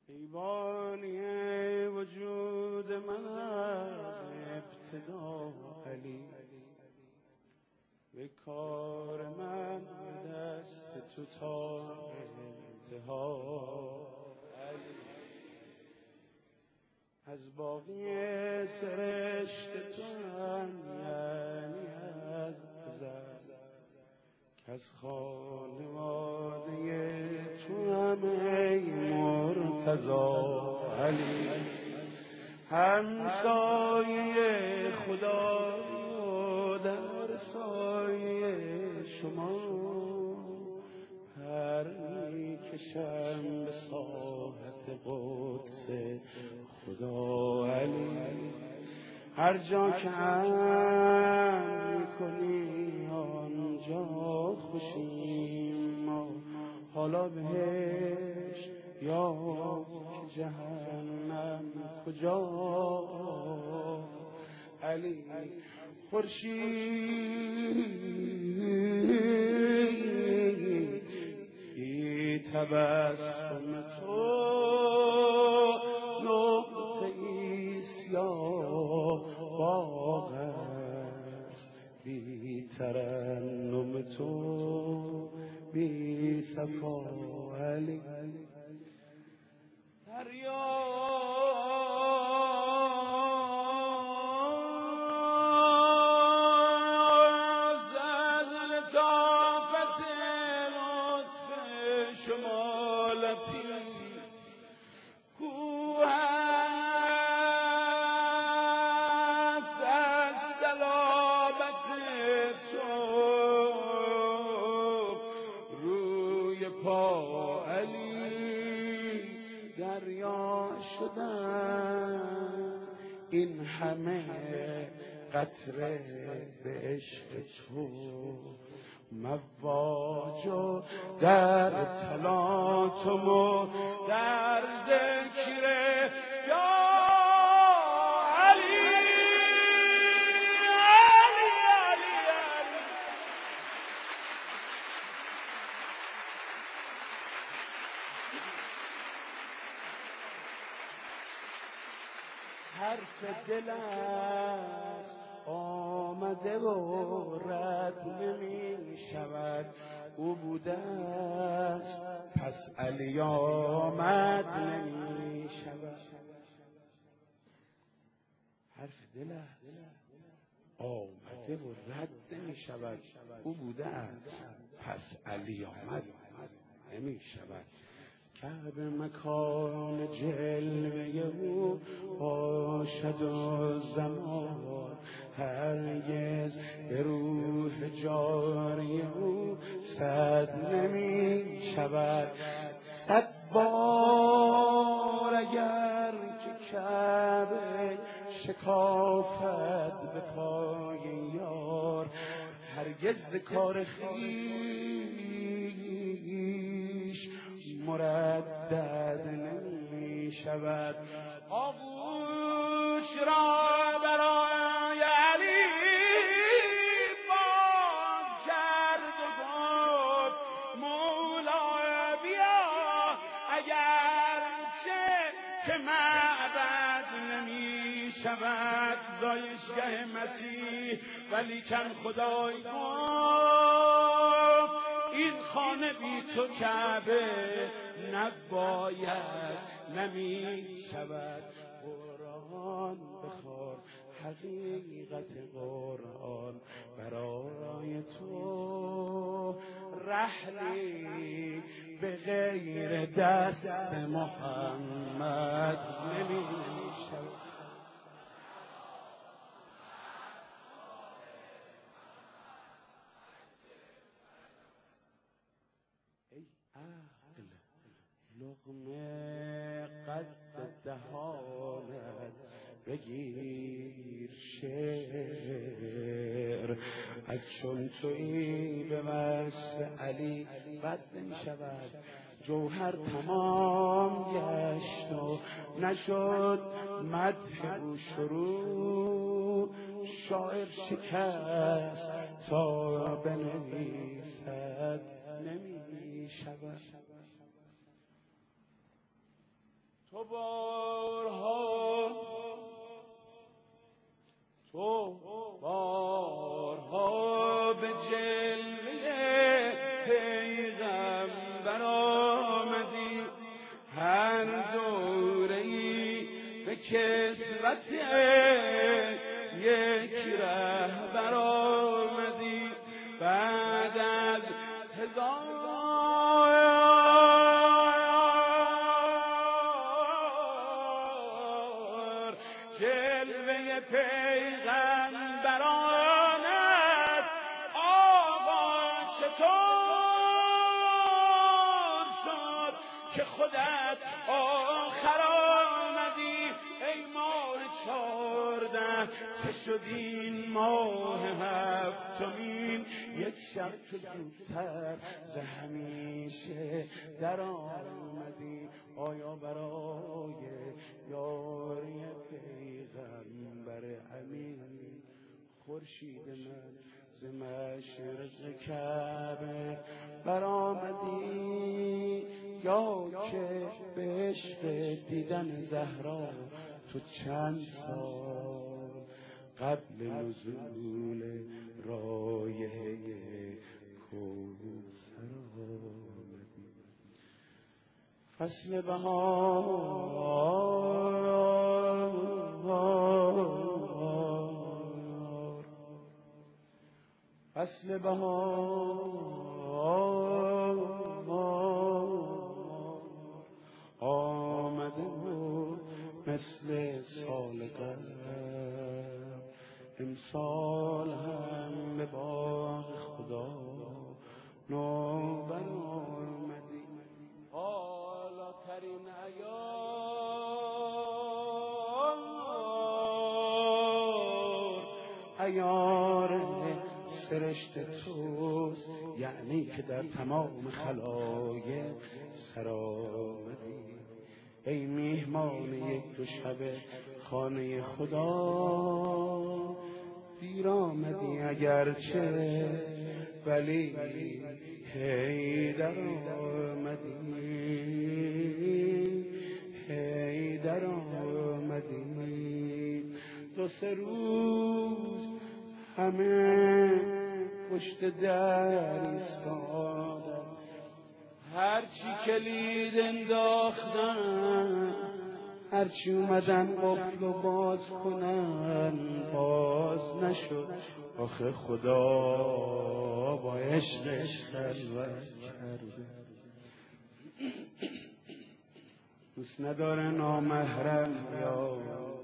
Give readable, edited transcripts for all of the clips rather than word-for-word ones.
ایوانی وجود من از ابتدا علی، به کار من دست تو تا انتها علی. از باقی سرشت تو هم یعنی از ازل، که از خانواده تو هم ای مرتضا علی. همسایه خدا و در سایه شما، پر میکشم به ساحت قدس خدا علی. هر جا که هم میکنی آنجا خوشیم ما، حالا بهشت یا جهنم کجا علی. خورشیدی تبسم تو نقطه ای سیاه باغ است، بی ترنم تو بی صفا علی. دریاز از لطافت لطف شمالتی، کوه است از صلابت تو روی پا علی. دریا شدن این همه قطره به عشق تو، مواج و در تلاطم و در ذکر یا علی علی علی علی. حرف دل است آمده و رد نمی شود، او بوده است پس علی آمد نمی شود. حرف دل است آمده و رد نمی شود، او بوده است پس علی آمد نمی شود. کعب مکان جلوه او باشد و زمان، هرگز به روح جاری او صد نمی شود. 100 بار اگر که کعبه شکافد به پای یار، هرگز کار خویش مردد نمی شود. آغوش را برای علی باز کرد و گفت مولا بیا، اگرچه که معبد نمی شود زایشگه مسیح، ولیکن خدای گفت این خانه بی تو کعبه نباید نمی شود. قرآن بخوان حقیقت قرآن برای تو، رحلی به غیر دست محمد نمی شود. لقمه قد دهانت بگیر شعر، از چون تویی به وصف علی بد نمی شود. جوهر تمام گشت و نشد مدح او شروع، شاعر شکست تا بنویسد نمی شود. تو بارها به جلوه پیغمبر آمدی، هر دوره‌ای به کسوت یک رهبر آمدی. بعد از هزار جلوه پیغمبرانت آقا چطور شد که خودت آخر آمدی؟ ای ماه 14 که شد این ماه هفتمین، یک شب که زودتر ز همیشه در آمدی. آیا برای یاری پیغمبر امین خورشید من ز مشرق کعبه برآمدی، یا که به عشق دیدن زهرا تو چند سال قبل نزول رایحه کوثر آمدی؟ فصل بهار، فصل بهار آمده و مثل سال قبل امسال هم به باغ خدا نوبر آمدی. حالا ترین عیار سرشت توست، یعنی که در تمام خلایق سر آمدی. ای میهمان یک دو شب خانه خدا، دیر آمدی اگرچه ولی حیدر آمدی، حیدر آمدی. 2-3 روز همه پشت در ایستادن، هرچی کلید انداختن، هرچی اومدن قفل و باز کنن باز نشد. آخه خدا با عشقش خلوت کرده، دوست نداره نامحرم یا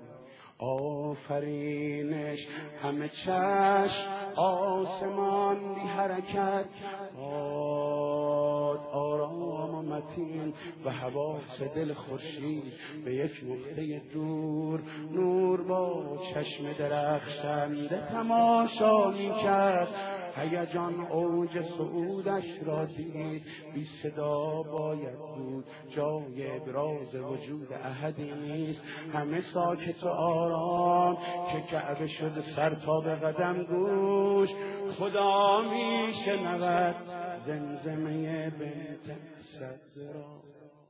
آفرینش همه چشم آسمان بی حرکت، آرام و متین و حواس دل خورشید به یک نقطه دور. نور با چشم درخشنده تماشا می کرد، هیجان اوج صعودش را دید. بی صدا باید بود، جای ابراز وجود احدی نیست. همه ساکت و آرام که کعبه شده سر تا به قدم گوش. خدا می شنود زمزمه بنت اسد را.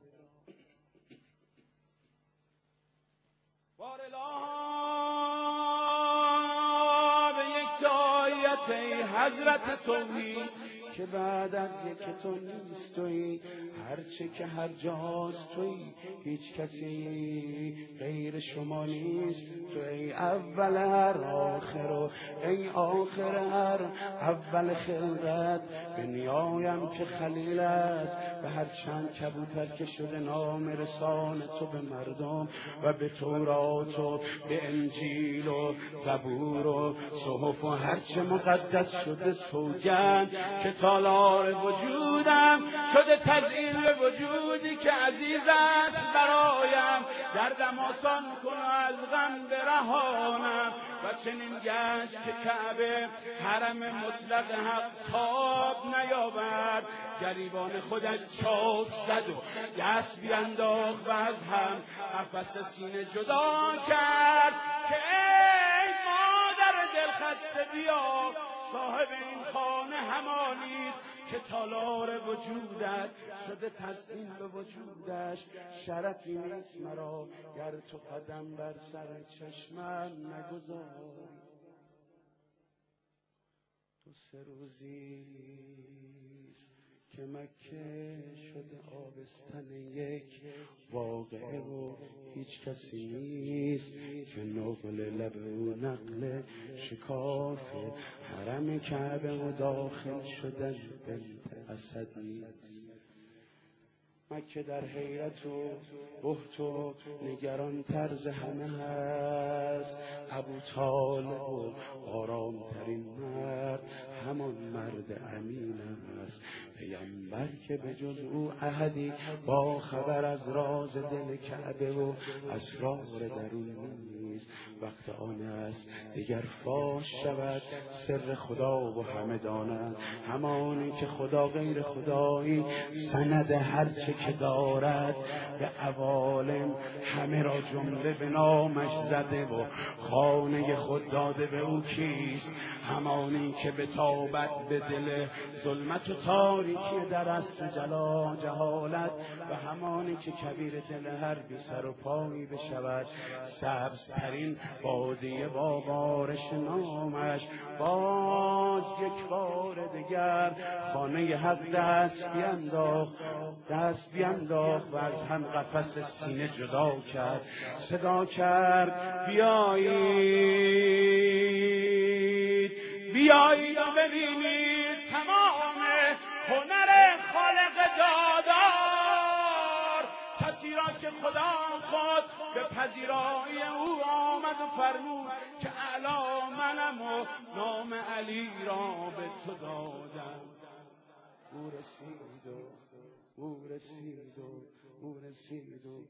بار الها به یک آیت ای حضرت توحید که بعد از یک تو نیست تویی، هرچه که هر جاست تویی، هیچ کسی غیر شما نیست. تو ای اول هر آخر و ای آخر هر اول خلقت. به نیایم که خلیل است به هر چند کبوتر که شده نام رسان تو به مردم، و به تورات و به انجیل و زبور و صحف و هرچه مقدس شده سوگند که تالار وجودم شده تزیین به وجودی که عزیز است برایم. دردم آسان کن و از غم برهانم. و چنین گشت که کعبه حرم مطلق حق تاب نیاورد، گریبان خودش چاک زد و دست بینداخت و از هم قفس سینه جدا کرد که ای مادر دلخسته بیا، صاحب این خانه همانیست که تالار وجودت شده تزیین به وجودش. شرفی نیست مرا گر تو قدم بر سر چشمم نگذاری. 2-3 روزیست که مکه شده آبستن یک واقعه و هیچ کسی نیست که نقل لب و نقل شکاف حرم کعبه و داخل شدن بنت اسد نیست. مکه در حیرت و بهت و نگران طرز همه هست. ابوطالب و آرامترین مرد همان مرد امین است. پیامبر که به جز او احدی با خبر از راز دل کعبه و اسرار درون نیست. وقت آن است دیگر فاش شود سر خدا و همه دانند همانی که خدا غیر خدایی سند هرچه که دارد به عوالم همه را جمله به نامش زده و خانه خود داده به او کیست؟ همانی که بتابد به دل ظلمت و تاریکی در عصر جهالت و همانی که کبیر دل هر بی سر و پایی بشود سبزترین بادیه با بارش نامش. باز یک بار دیگر خانه حق دست بینداخت و از هم قفس سینه جدا کرد. صدا کرد بیایید و ببینید تمام هنر خالق دادار، کسی را که خدا خود به پذیرایی او آمد و فرمود که اعلی منم و نام علی را به تو دادم. او رسید و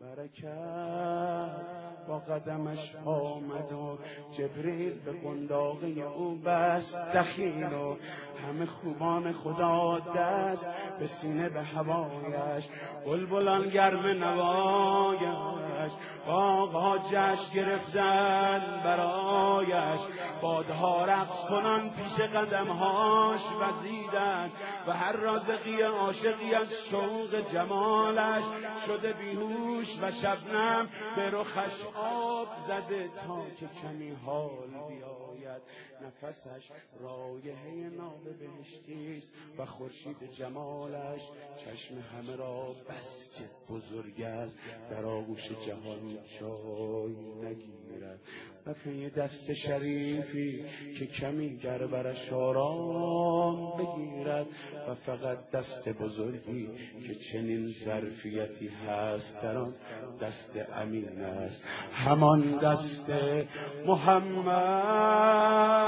برکت با قدمش آمد و جبریل به قنداقه او بست دخیل و همه خوبان خدا دست به سینه به هوایش. بلبلان گرم نوایش باغ‌ها جشن گرفتن برایش. بادها رقص کنان پیش قدمهاش وزیدن و هر رازقی عاشقی از شوق جمالش شده بیهوش و شبنم به رخش آب زده تا که کمی حال بیاید. نفسش رایحه ناب بهشتیست و خورشید جمالش چشم همه را بس که بزرگ است در آغوش جهان جای نگیرد. و پی دست شریفی که کمی گر برش آرام بگیرد و فقط دست بزرگی که چنین ظرفیتی هست در آن دست امین است، همان دست محمد.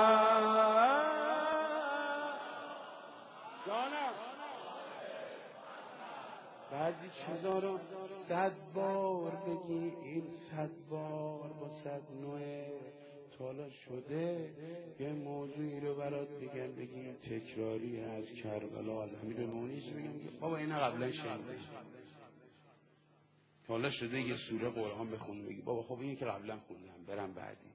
بعضی چیزا رو 100 بار بگی، این 100 بار با 100 نوع تالا شده. یه موضوعی رو برات بگم بگی این تکراری از کربلا از امیرالمومنین بگم بابا اینا قبلا شنیدی تالا شده یه سوره قرآن بخون بگی بابا خب این که قبلا خوندم برم بعدی.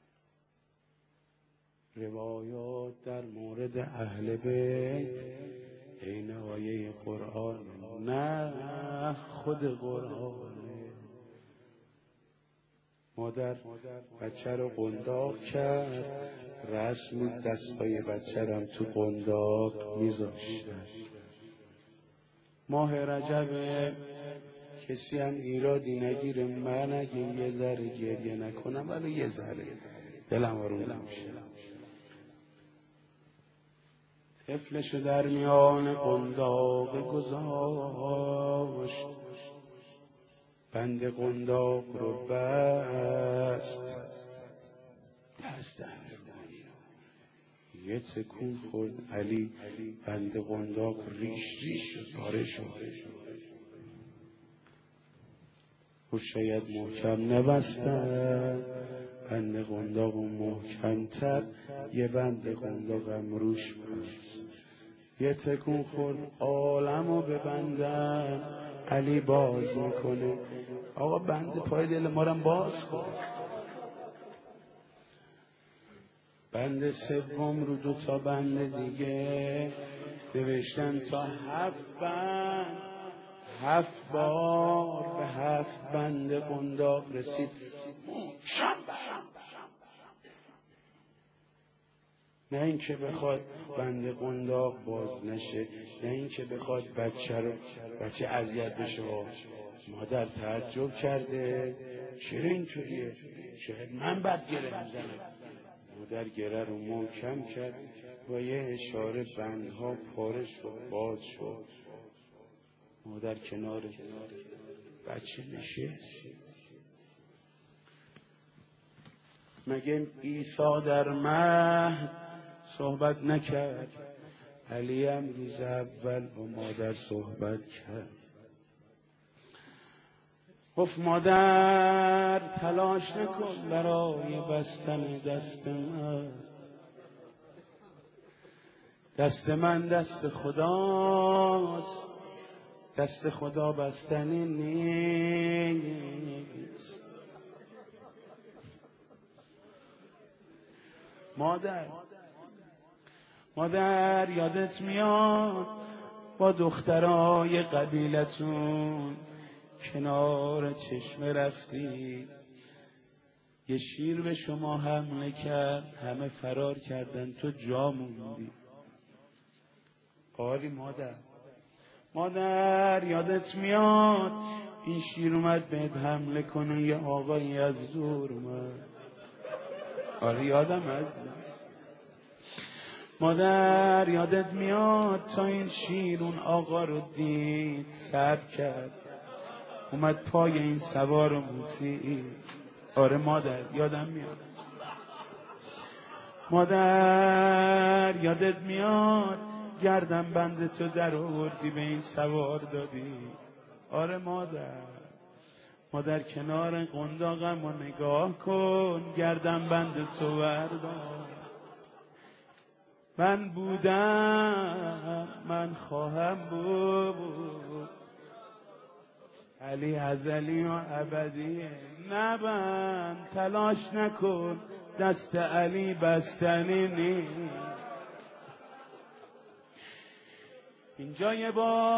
روایات در مورد اهل بیت این آیه قرآن نه خود قرآن. مادر بچه رو قنداق کرد، رسم بود دستای بچه رم تو قنداق میذاشتن. ماه رجبه کسی هم ایرادی نگیره، من اگه یه ذره گریه نکنم ولی یه ذره دلم آروم نمیشه. طفلشو در میان قنداق گذاشت، بند قنداق رو بست، دست یه تکون خورد علی بند قنداق ریش شد پاره شد. و شاید محکم نبستن بند قنداق و محکمتر یه بند قنداق هم روش بست. یه تکون خورد عالمو ببندن، علی باز میکنه آقا بند پای دل ما رو باز کن. بند سوم رو 2 تا بند دیگه نوشتن تا 7 بار به 7 بند قنداق رسید. نه اینکه بخواد بند قنداق باز نشه، نه اینکه بخواد بچه اذیت بشه. مادر تعجب کرده چرا اینطوریه؟ شاید من بد گره میزنم. مادر گره رو محکم کرد، با یه اشاره بندها پاره شد، باز شد. مادر کنار بچه نشست. مگه عیسی در مهد صحبت نکرد؟ علی هم روز اول با مادر صحبت کرد. گفت مادر تلاش نکن برای بستن دست من. دست من دست خداست، دست خدا بستنی نیست. مادر یادت میاد با دخترای قبیلتون کنار چشمه رفتی، یه شیر به شما حمله کرد، همه فرار کردن، تو جا موندی. آری مادر یادت میاد این شیر اومد بهت حمله کنه، یه آقایی از دور اومد. آره یادم از مادر یادت میاد تا این شیر اون آقا رو دید صبر کرد، اومد پای این سوار رو بوسید. آره مادر یادم میاد. مادر یادت میاد گردن بند تو در آوردی به این سوار دادی. آره مادر کنار قنداقم رو نگاه کن، گردن بند تو بردار. من بودم، من خواهم بود، علی ازلی و ابدیه. نبند، تلاش نکن، دست علی بستنی نیست. اینجا یه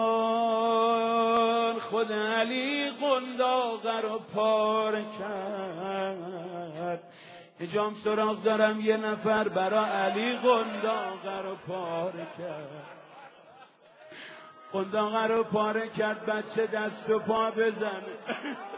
بار خود علی قنداقه رو پاره کرد. یه جام سراغ دارم یه نفر برا علی قنداقه رو پاره کرد. قنداقه رو پاره کرد، بچه دست و پا بزنه.